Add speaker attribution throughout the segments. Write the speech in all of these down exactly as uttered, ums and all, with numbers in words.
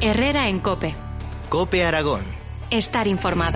Speaker 1: Herrera en COPE.
Speaker 2: COPE Aragón.
Speaker 1: Estar informado.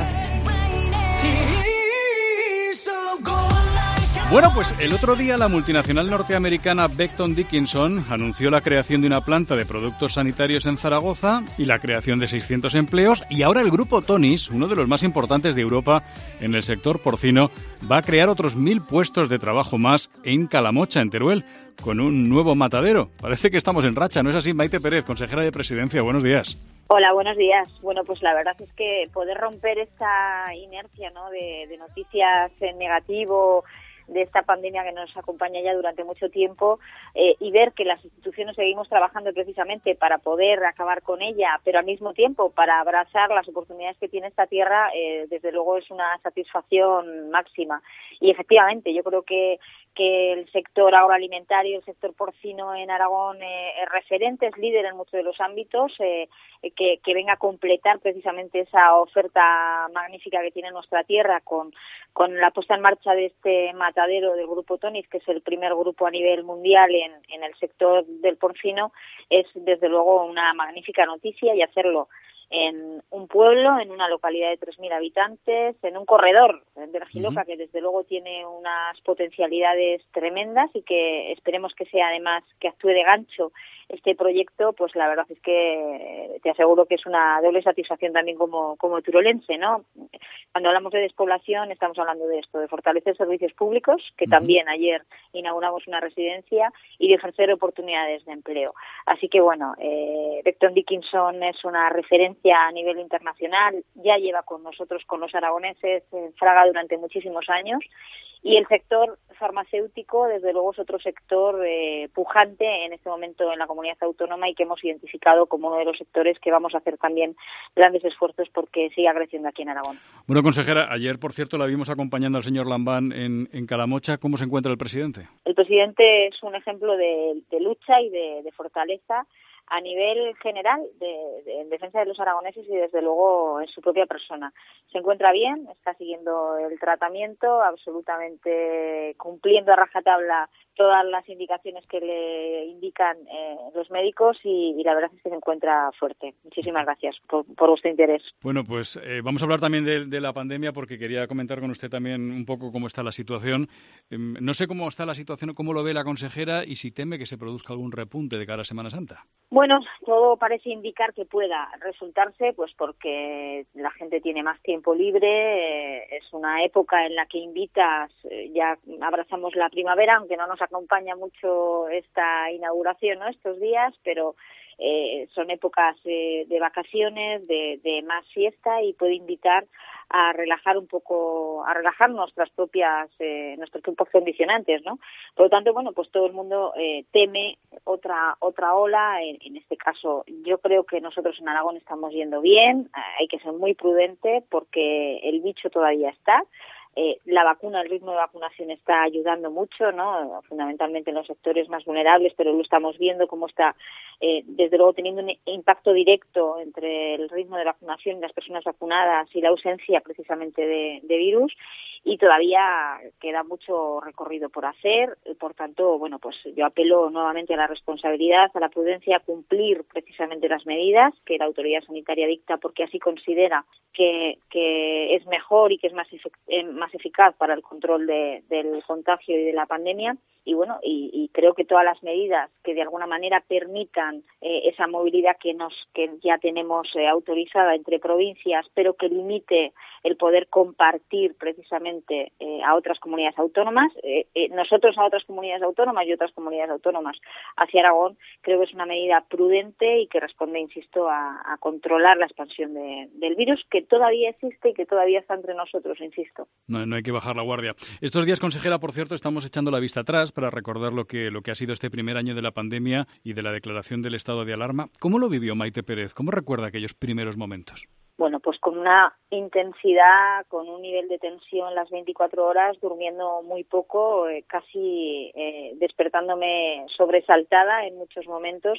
Speaker 3: Bueno, pues el otro día la multinacional norteamericana Becton Dickinson anunció la creación de una planta de productos sanitarios en Zaragoza y la creación de seiscientos empleos, y ahora el grupo Tonis, uno de los más importantes de Europa en el sector porcino, va a crear otros mil puestos de trabajo más en Calamocha, en Teruel, con un nuevo matadero. Parece que estamos en racha, ¿no es así? Maite Pérez, consejera de Presidencia, buenos días.
Speaker 4: Hola, buenos días. Bueno, pues la verdad es que poder romper esta inercia, ¿no?, de, de noticias en negativo, de esta pandemia que nos acompaña ya durante mucho tiempo, eh, y ver que las instituciones seguimos trabajando precisamente para poder acabar con ella, pero al mismo tiempo para abrazar las oportunidades que tiene esta tierra, eh, desde luego es una satisfacción máxima. Y efectivamente, yo creo que que el sector agroalimentario, el sector porcino en Aragón eh, es referente, es líder en muchos de los ámbitos, eh, que, que venga a completar precisamente esa oferta magnífica que tiene nuestra tierra con, con la puesta en marcha de este matadero del Grupo Tonis, que es el primer grupo a nivel mundial en, en el sector del porcino, es desde luego una magnífica noticia, y hacerlo en un pueblo, en una localidad de tres mil habitantes, en un corredor de Argiloca, uh-huh. que desde luego tiene unas potencialidades tremendas y que esperemos que sea además, que actúe de gancho este proyecto, pues la verdad es que te aseguro que es una doble satisfacción también como, como turolense, ¿no? Cuando hablamos de despoblación estamos hablando de esto, de fortalecer servicios públicos, que uh-huh. también ayer inauguramos una residencia, y de ofrecer oportunidades de empleo. Así que bueno, eh, Becton Dickinson es una referencia a nivel internacional, ya lleva con nosotros, con los aragoneses, en Fraga durante muchísimos años, y el sector farmacéutico, desde luego, es otro sector eh, pujante en este momento en la comunidad autónoma, y que hemos identificado como uno de los sectores que vamos a hacer también grandes esfuerzos porque siga creciendo aquí en Aragón.
Speaker 3: Bueno, consejera, ayer, por cierto, la vimos acompañando al señor Lambán en, en Calamocha. ¿Cómo se encuentra el presidente?
Speaker 4: El presidente es un ejemplo de, de lucha y de, de fortaleza a nivel general de, de, en defensa de los aragoneses y desde luego en su propia persona. Se encuentra bien, está siguiendo el tratamiento, absolutamente cumpliendo a rajatabla todas las indicaciones que le indican eh, los médicos, y, y la verdad es que se encuentra fuerte. Muchísimas gracias por, por vuestro interés.
Speaker 3: Bueno, pues eh, vamos a hablar también de, de la pandemia, porque quería comentar con usted también un poco cómo está la situación. Eh, no sé cómo está la situación, cómo lo ve la consejera, y si teme que se produzca algún repunte de cara a Semana Santa.
Speaker 4: Bueno, todo parece indicar que pueda resultarse, pues porque la gente tiene más tiempo libre, eh, es una época en la que invitas, eh, ya abrazamos la primavera, aunque no nos acompaña mucho esta inauguración, ¿no?, estos días, pero eh, son épocas eh, de vacaciones, de, de más fiesta, y puede invitar a relajar un poco, a relajar nuestras propias, eh, nuestros propios condicionantes, ¿no? Por lo tanto, bueno, pues todo el mundo eh, teme otra otra ola. En, en este caso, yo creo que nosotros en Aragón estamos yendo bien. Hay que ser muy prudente porque el bicho todavía está. Eh, la vacuna, el ritmo de vacunación está ayudando mucho, ¿no?, fundamentalmente en los sectores más vulnerables, pero lo estamos viendo cómo está, eh, desde luego, teniendo un impacto directo entre el ritmo de vacunación y las personas vacunadas y la ausencia precisamente de, de virus, y todavía queda mucho recorrido por hacer. Por tanto, bueno, pues yo apelo nuevamente a la responsabilidad, a la prudencia, a cumplir precisamente las medidas que la autoridad sanitaria dicta, porque así considera que, que es mejor y que es más efectivo, más eficaz para el control de, del contagio y de la pandemia. Y bueno, y, y creo que todas las medidas que de alguna manera permitan eh, esa movilidad que nos que ya tenemos eh, autorizada entre provincias, pero que limite el poder compartir precisamente eh, a otras comunidades autónomas, eh, eh, nosotros a otras comunidades autónomas y otras comunidades autónomas hacia Aragón, creo que es una medida prudente y que responde, insisto, a, a controlar la expansión de, del virus, que todavía existe y que todavía está entre nosotros, insisto.
Speaker 3: No, no hay que bajar la guardia. Estos días, consejera, por cierto, estamos echando la vista atrás para recordar lo que, lo que ha sido este primer año de la pandemia y de la declaración del estado de alarma. ¿Cómo lo vivió Maite Pérez? ¿Cómo recuerda aquellos primeros momentos?
Speaker 4: Bueno, pues con una intensidad, con un nivel de tensión las veinticuatro horas, durmiendo muy poco, eh, casi eh, despertándome sobresaltada en muchos momentos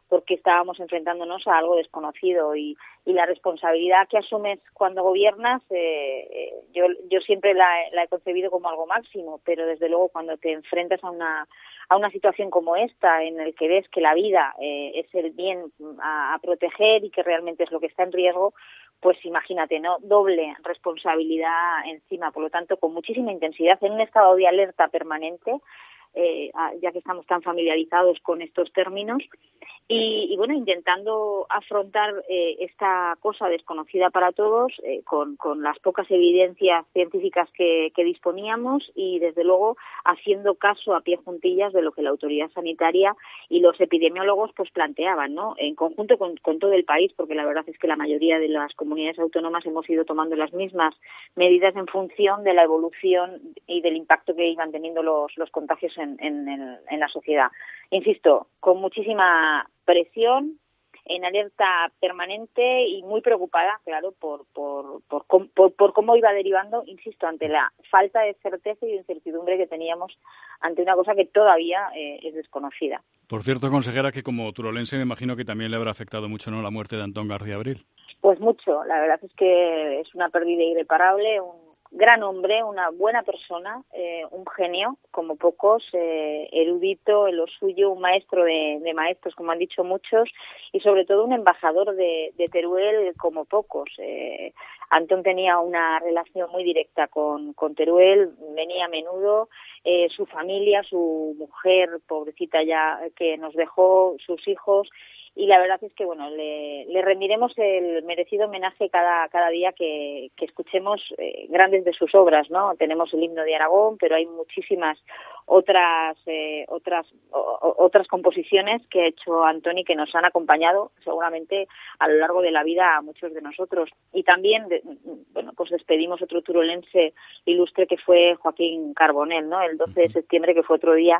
Speaker 4: porque estábamos enfrentándonos a algo desconocido y, y la responsabilidad que asumes cuando gobiernas, eh, yo, yo siempre la, la he concebido como algo máximo, pero desde luego cuando te enfrentas a una a una situación como esta, en el que ves que la vida eh, es el bien a, a proteger y que realmente es lo que está en riesgo, pues imagínate, ¿no? Doble responsabilidad encima, por lo tanto, con muchísima intensidad, en un estado de alerta permanente, eh, ya que estamos tan familiarizados con estos términos, y, y bueno, intentando afrontar eh, esta cosa desconocida para todos eh, con, con las pocas evidencias científicas que, que disponíamos y desde luego haciendo caso a pie juntillas de lo que la autoridad sanitaria y los epidemiólogos pues planteaban, ¿no? En conjunto con, con todo el país, porque la verdad es que la mayoría de las comunidades autónomas hemos ido tomando las mismas medidas en función de la evolución y del impacto que iban teniendo los, los contagios en, en, en, en la sociedad. Insisto, con muchísima presión, en alerta permanente y muy preocupada, claro, por, por, por, por, por cómo iba derivando, insisto, ante la falta de certeza y de incertidumbre que teníamos ante una cosa que todavía eh, es desconocida.
Speaker 3: Por cierto, consejera, que como turolense me imagino que también le habrá afectado mucho, ¿no?, la muerte de Antón García Abril.
Speaker 4: Pues mucho, la verdad es que es una pérdida irreparable, un gran hombre, una buena persona, eh, un genio, como pocos, eh, erudito en lo suyo, un maestro de, de maestros, como han dicho muchos, y sobre todo un embajador de, de Teruel, como pocos. Eh, Antón tenía una relación muy directa con, con Teruel, venía a menudo, eh, su familia, su mujer, pobrecita ya, que nos dejó, sus hijos. Y la verdad es que, bueno, le, le rendiremos el merecido homenaje cada, cada día que, que escuchemos eh, grandes de sus obras, ¿no? Tenemos el himno de Aragón, pero hay muchísimas otras eh, otras o, otras composiciones que ha hecho Antoni que nos han acompañado seguramente a lo largo de la vida a muchos de nosotros. Y también, de, bueno, pues despedimos otro turolense ilustre que fue Joaquín Carbonell, ¿no? El doce de septiembre, que fue otro día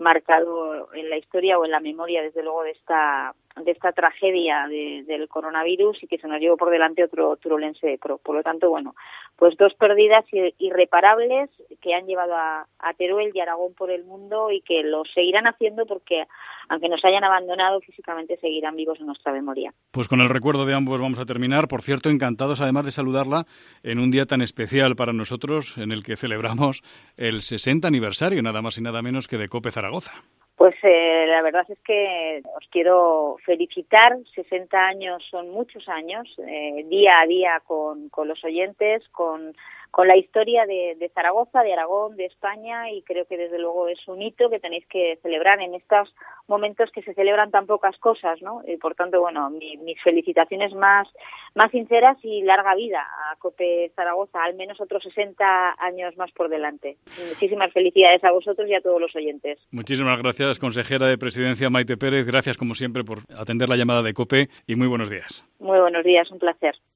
Speaker 4: marcado en la historia o en la memoria, desde luego, de esta de esta tragedia de, del coronavirus y que se nos llevó por delante otro turolense. Por, por lo tanto, bueno, pues dos pérdidas irreparables que han llevado a, a Teruel y Aragón por el mundo y que lo seguirán haciendo porque, aunque nos hayan abandonado físicamente, seguirán vivos en nuestra memoria.
Speaker 3: Pues con el recuerdo de ambos vamos a terminar. Por cierto, encantados además de saludarla en un día tan especial para nosotros, en el que celebramos el sesenta aniversario, nada más y nada menos que de COPE Zaragoza.
Speaker 4: Pues eh, la verdad es que os quiero felicitar. sesenta años son muchos años, eh, día a día con, con los oyentes, con, con la historia de, de Zaragoza, de Aragón, de España, y creo que desde luego es un hito que tenéis que celebrar en estos momentos que se celebran tan pocas cosas, ¿no? Y por tanto, bueno, mi, mis felicitaciones más, más sinceras y larga vida a COPE Zaragoza, al menos otros sesenta años más por delante. Muchísimas felicidades a vosotros y a todos los oyentes.
Speaker 3: Muchísimas gracias, consejera de Presidencia Maite Pérez. Gracias, como siempre, por atender la llamada de COPE y muy buenos días.
Speaker 4: Muy buenos días, un placer.